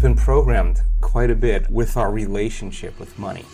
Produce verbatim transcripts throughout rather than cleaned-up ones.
been programmed quite a bit with our relationship with money.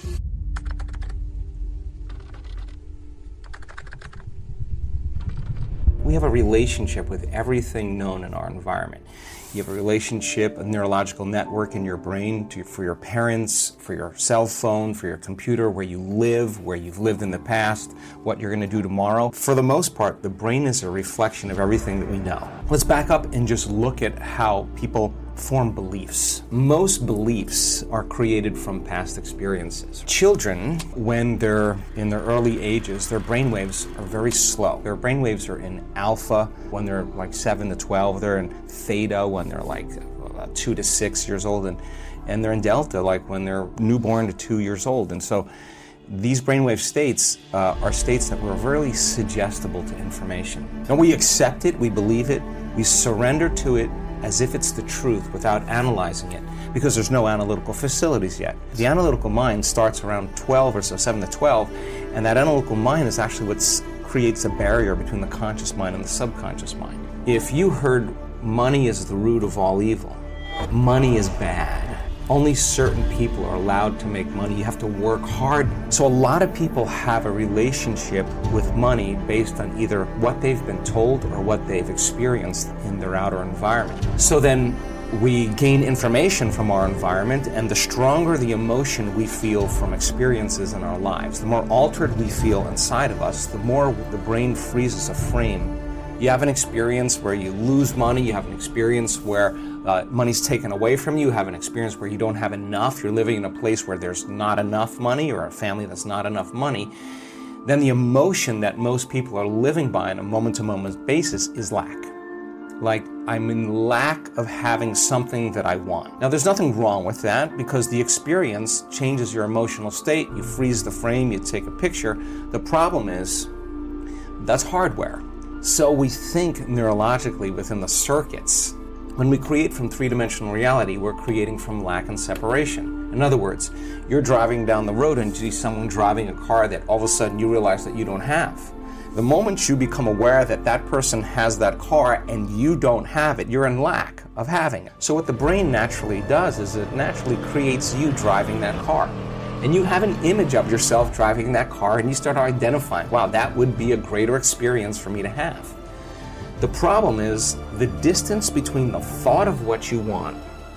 We have a relationship with everything known in our environment. You have a relationship, a neurological network in your brain to, for your parents, for your cell phone, for your computer, where you live, where you've lived in the past, what you're going to do tomorrow. For the most part, the brain is a reflection of everything that we know. Let's back up and just look at how people form beliefs. Most beliefs are created from past experiences. Children, when they're in their early ages, their brainwaves are very slow. Their brainwaves are in alpha when they're like seven to twelve. They're in theta when they're like uh, two to six years old, and, and they're in delta like when they're newborn to two years old. And so these brainwave states uh, are states that were very suggestible to information. And we accept it, we believe it, we surrender to it as if it's the truth without analyzing it, because there's no analytical facilities yet. The analytical mind starts around twelve or so, seven to twelve, and that analytical mind is actually what creates a barrier between the conscious mind and the subconscious mind. If you heard money is the root of all evil, money is bad, only certain people are allowed to make money, you have to work hard. So a lot of people have a relationship with money based on either what they've been told or what they've experienced in their outer environment. So then we gain information from our environment, and the stronger the emotion we feel from experiences in our lives, the more altered we feel inside of us, the more the brain freezes a frame. You have an experience where you lose money, you have an experience where uh, money's taken away from you, you have an experience where you don't have enough, you're living in a place where there's not enough money, or a family that's not enough money, then the emotion that most people are living by on a moment-to-moment basis is lack. Like, I'm in lack of having something that I want. Now, there's nothing wrong with that, because the experience changes your emotional state. You freeze the frame, you take a picture. The problem is, that's hardware. So we think neurologically within the circuits. When we create from three-dimensional reality, we're creating from lack and separation. In other words, you're driving down the road and you see someone driving a car that all of a sudden you realize that you don't have. The moment you become aware that that person has that car and you don't have it, you're in lack of having it. So what the brain naturally does is it naturally creates you driving that car. And you have an image of yourself driving that car, and you start identifying, wow, that would be a greater experience for me to have. The problem is the distance between the thought of what you want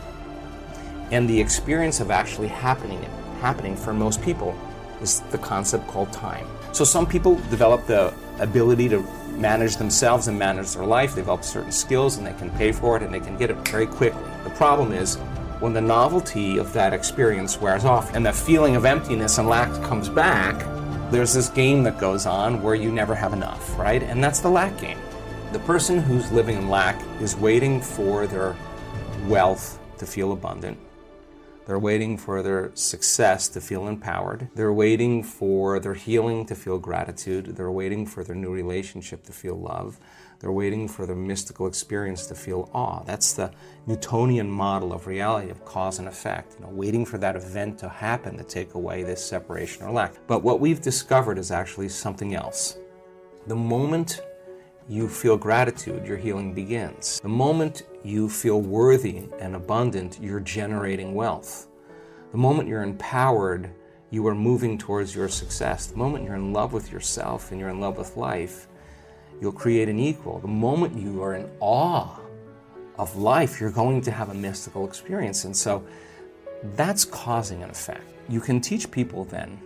and the experience of actually happening, happening for most people is the concept called time. So some people develop the ability to manage themselves and manage their life, they develop certain skills, and they can pay for it, and they can get it very quickly. The problem is, when the novelty of that experience wears off and that feeling of emptiness and lack comes back, there's this game that goes on where you never have enough, right? And that's the lack game. The person who's living in lack is waiting for their wealth to feel abundant. They're waiting for their success to feel empowered. They're waiting for their healing to feel gratitude. They're waiting for their new relationship to feel love. They're waiting for their mystical experience to feel awe. That's the Newtonian model of reality, of cause and effect. You know, waiting for that event to happen to take away this separation or lack. But what we've discovered is actually something else. The moment you feel gratitude, your healing begins. The moment you feel worthy and abundant, you're generating wealth. The moment you're empowered, you are moving towards your success. The moment you're in love with yourself and you're in love with life, you'll create an equal. The moment you are in awe of life, you're going to have a mystical experience. And so that's causing an effect. You can teach people then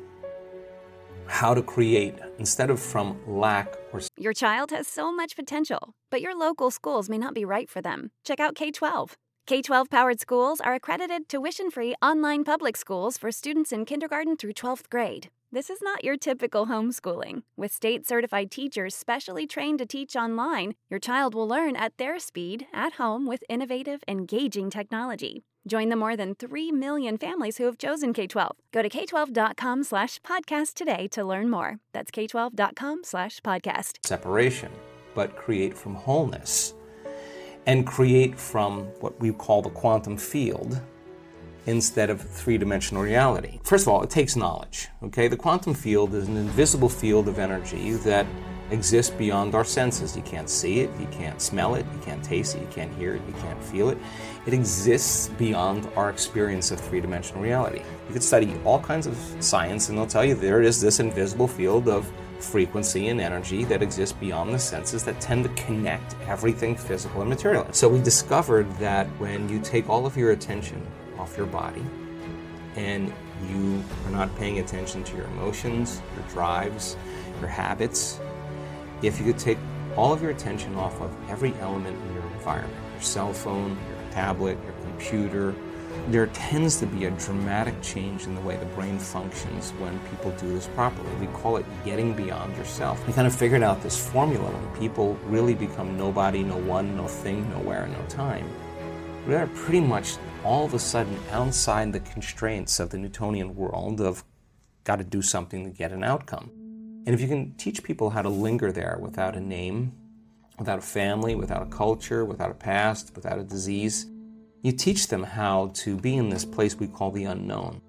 how to create instead of from lack or... Your child has so much potential, but your local schools may not be right for them. Check out K twelve. K twelve Powered Schools are accredited tuition-free online public schools for students in kindergarten through twelfth grade. This is not your typical homeschooling. With state-certified teachers specially trained to teach online, your child will learn at their speed, at home, with innovative, engaging technology. Join the more than three million families who have chosen K twelve. Go to k twelve dot com slash podcast today to learn more. That's k twelve dot com slash podcast. Separation, but create from wholeness. And create from what we call the quantum field instead of three-dimensional reality. First of all, it takes knowledge, okay? The quantum field is an invisible field of energy that exists beyond our senses. You can't see it, you can't smell it, you can't taste it, you can't hear it, you can't feel it. It exists beyond our experience of three-dimensional reality. You could study all kinds of science and they'll tell you there is this invisible field of frequency and energy that exists beyond the senses that tend to connect everything physical and material. So we discovered that when you take all of your attention off your body and you are not paying attention to your emotions, your drives, your habits, if you could take all of your attention off of every element in your environment, your cell phone, your tablet, your computer, there tends to be a dramatic change in the way the brain functions when people do this properly. We call it getting beyond yourself. We kind of figured out this formula when people really become nobody, no one, no thing, nowhere, no time. We are pretty much all of a sudden outside the constraints of the Newtonian world of got to do something to get an outcome. And if you can teach people how to linger there without a name, without a family, without a culture, without a past, without a disease, you teach them how to be in this place we call the unknown.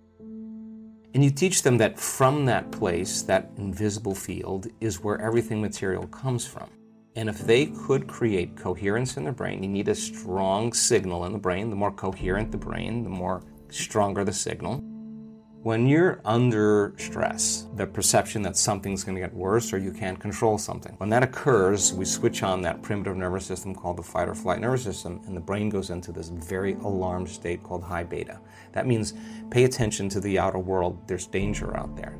And you teach them that from that place, that invisible field, is where everything material comes from. And if they could create coherence in their brain, you need a strong signal in the brain. The more coherent the brain, the more stronger the signal. When you're under stress, the perception that something's going to get worse or you can't control something. When that occurs, we switch on that primitive nervous system called the fight or flight nervous system, and the brain goes into this very alarmed state called high beta. That means pay attention to the outer world. There's danger out there.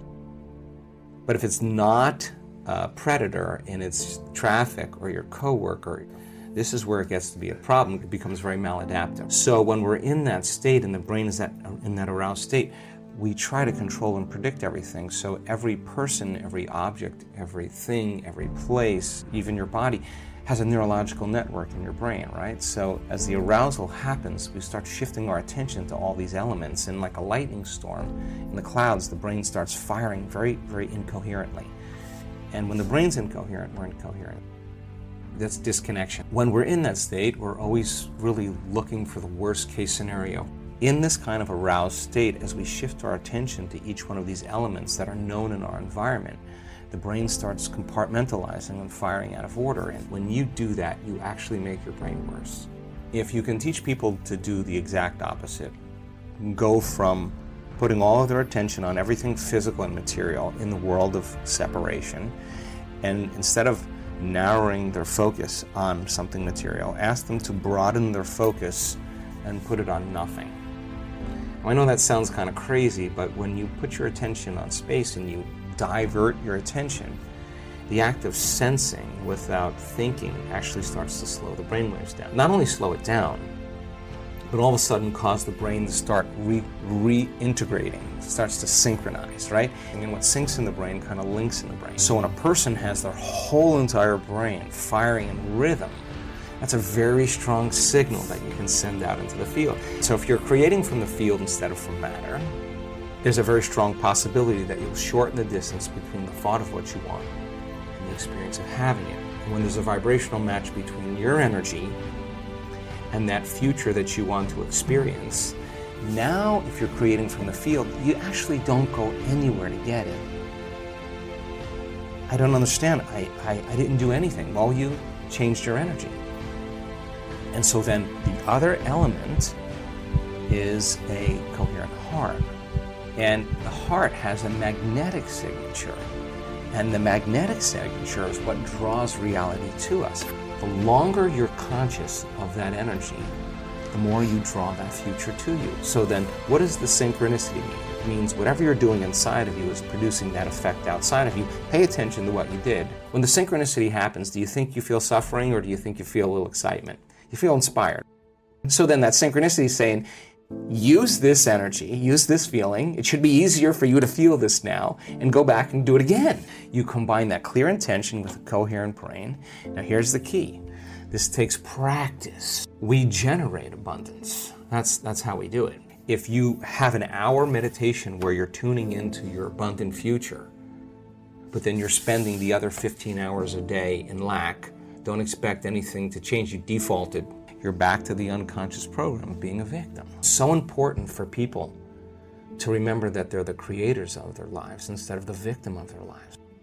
But if it's not a predator and it's traffic or your coworker, this is where it gets to be a problem. It becomes very maladaptive. So when we're in that state and the brain is that, in that aroused state, we try to control and predict everything. So every person, every object, everything, every place, even your body, has a neurological network in your brain, right? So as the arousal happens, we start shifting our attention to all these elements. And like a lightning storm in the clouds, the brain starts firing very, very incoherently. And when the brain's incoherent, we're incoherent. That's disconnection. When we're in that state, we're always really looking for the worst case scenario. In this kind of aroused state, as we shift our attention to each one of these elements that are known in our environment, the brain starts compartmentalizing and firing out of order. And when you do that, you actually make your brain worse. If you can teach people to do the exact opposite, go from putting all of their attention on everything physical and material in the world of separation, and instead of narrowing their focus on something material, ask them to broaden their focus and put it on nothing. I know that sounds kind of crazy, but when you put your attention on space and you divert your attention, the act of sensing without thinking actually starts to slow the brainwaves down. Not only slow it down, but all of a sudden cause the brain to start re- reintegrating, starts to synchronize, right? And what syncs in the brain kind of links in the brain. So when a person has their whole entire brain firing in rhythm, that's a very strong signal that you can send out into the field. So if you're creating from the field instead of from matter, there's a very strong possibility that you'll shorten the distance between the thought of what you want and the experience of having it. And when there's a vibrational match between your energy and that future that you want to experience, now if you're creating from the field, you actually don't go anywhere to get it. I don't understand. I, I, I didn't do anything. Well, you changed your energy. And so then the other element is a coherent heart. And the heart has a magnetic signature. And the magnetic signature is what draws reality to us. The longer you're conscious of that energy, the more you draw that future to you. So then what does the synchronicity mean? It means whatever you're doing inside of you is producing that effect outside of you. Pay attention to what you did. When the synchronicity happens, do you think you feel suffering or do you think you feel a little excitement? You feel inspired. So then that synchronicity is saying, use this energy, use this feeling. It should be easier for you to feel this now and go back and do it again. You combine that clear intention with a coherent brain. Now here's the key. This takes practice. We generate abundance. That's, that's how we do it. If you have an hour meditation where you're tuning into your abundant future, but then you're spending the other fifteen hours a day in lack, don't expect anything to change. You defaulted. You're back to the unconscious program of being a victim. So important for people to remember that they're the creators of their lives instead of the victim of their lives.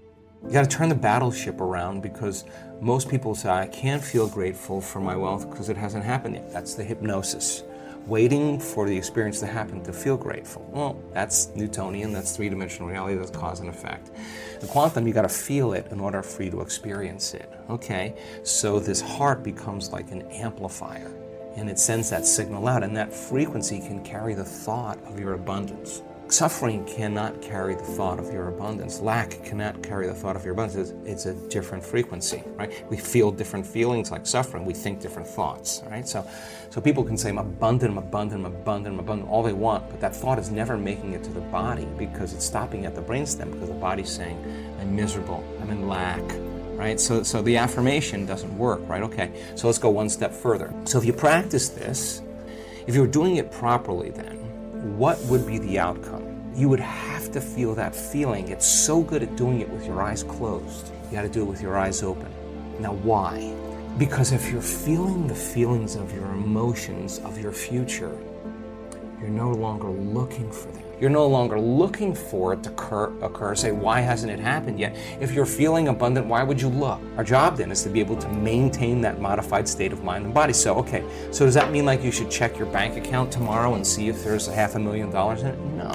You got to turn the battleship around, because most people say, I can't feel grateful for my wealth because it hasn't happened yet. That's the hypnosis. Waiting for the experience to happen to feel grateful. Well, that's Newtonian, that's three-dimensional reality, that's cause and effect. The quantum, you got to feel it in order for you to experience it. Okay, so this heart becomes like an amplifier, and it sends that signal out, and that frequency can carry the thought of your abundance. Suffering cannot carry the thought of your abundance. Lack cannot carry the thought of your abundance. It's, it's a different frequency, right? We feel different feelings like suffering. We think different thoughts, right? So, so people can say, I'm abundant, I'm abundant, I'm abundant, I'm abundant, all they want, but that thought is never making it to the body, because it's stopping at the brainstem, because the body's saying, I'm miserable, I'm in lack, right? So, so the affirmation doesn't work, right? Okay, so let's go one step further. So if you practice this, if you were doing it properly then, what would be the outcome? You would have to feel that feeling. It's so good at doing it with your eyes closed. You got to do it with your eyes open. Now, why? Because if you're feeling the feelings of your emotions, of your future, you're no longer looking for them. You're no longer looking for it to occur, occur. Say, why hasn't it happened yet? If you're feeling abundant, why would you look? Our job then is to be able to maintain that modified state of mind and body. So, okay, so does that mean like you should check your bank account tomorrow and see if there's a half a million dollars in it? No.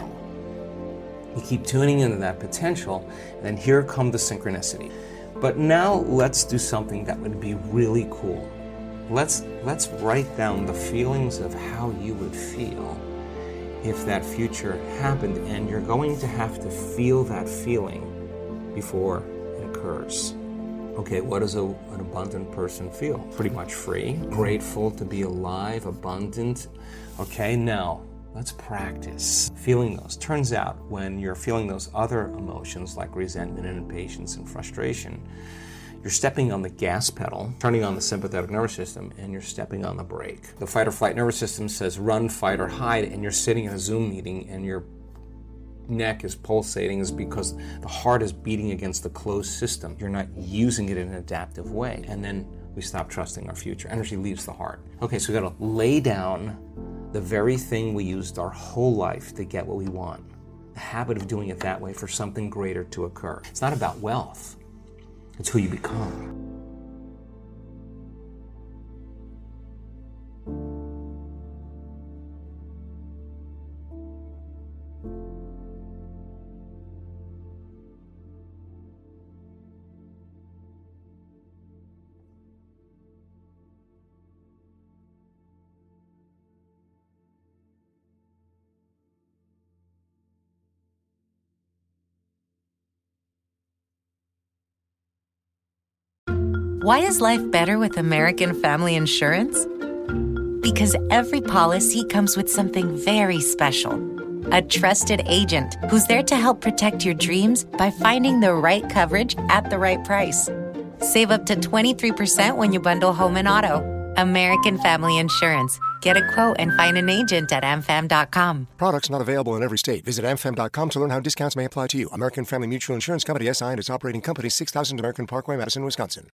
You keep tuning into that potential, and then here come the synchronicity. But now let's do something that would be really cool. Let's, let's write down the feelings of how you would feel if that future happened, and you're going to have to feel that feeling before it occurs. Okay, what does a, an abundant person feel? Pretty much free, grateful to be alive, abundant. Okay, now let's practice feeling those. Turns out when you're feeling those other emotions like resentment and impatience and frustration, you're stepping on the gas pedal, turning on the sympathetic nervous system, and you're stepping on the brake. The fight or flight nervous system says run, fight, or hide, and you're sitting in a Zoom meeting and your neck is pulsating is because the heart is beating against the closed system. You're not using it in an adaptive way. And then we stop trusting our future. Energy leaves the heart. Okay, so we gotta lay down the very thing we used our whole life to get what we want. The habit of doing it that way for something greater to occur. It's not about wealth. It's who you become. Why is life better with American Family Insurance? Because every policy comes with something very special. A trusted agent who's there to help protect your dreams by finding the right coverage at the right price. Save up to twenty-three percent when you bundle home and auto. American Family Insurance. Get a quote and find an agent at a m fam dot com. Products not available in every state. Visit a m fam dot com to learn how discounts may apply to you. American Family Mutual Insurance Company, S I and its operating company, six thousand American Parkway, Madison, Wisconsin.